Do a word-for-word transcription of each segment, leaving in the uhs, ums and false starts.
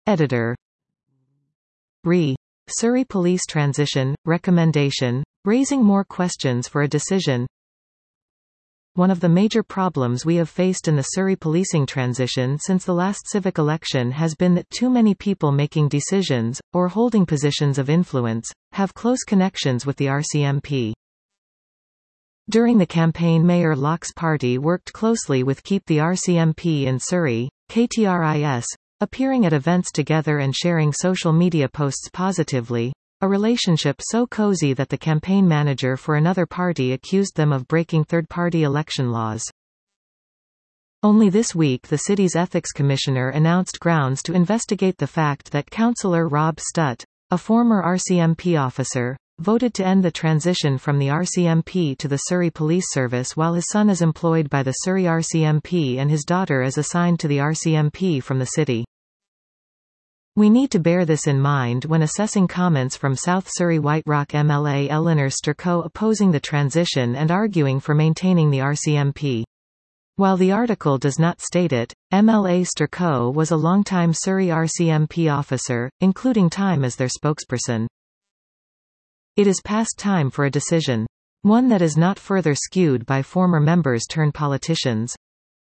Editor. Re. Surrey Police Transition, Recommendation, Raising More Questions for a Decision. One of the major problems we have faced in the Surrey policing transition since the last civic election has been that too many people making decisions, or holding positions of influence, have close connections with the R C M P. During the campaign, Mayor Locke's party worked closely with Keep the R C M P in Surrey, K T R I S, appearing at events together and sharing social media posts positively, a relationship so cozy that the campaign manager for another party accused them of breaking third-party election laws. Only this week the city's ethics commissioner announced grounds to investigate the fact that Councillor Rob Stutt, a former R C M P officer, voted to end the transition from the R C M P to the Surrey Police Service while his son is employed by the Surrey R C M P and his daughter is assigned to the R C M P from the city. We need to bear this in mind when assessing comments from South Surrey White Rock M L A Eleanor Sturcoe opposing the transition and arguing for maintaining the R C M P. While the article does not state it, M L A Sturcoe was a longtime Surrey R C M P officer, including time as their spokesperson. It is past time for a decision. One that is not further skewed by former members turned politicians.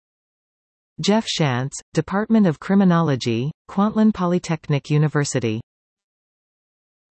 Jeff Shantz, Department of Criminology, Kwantlen Polytechnic University.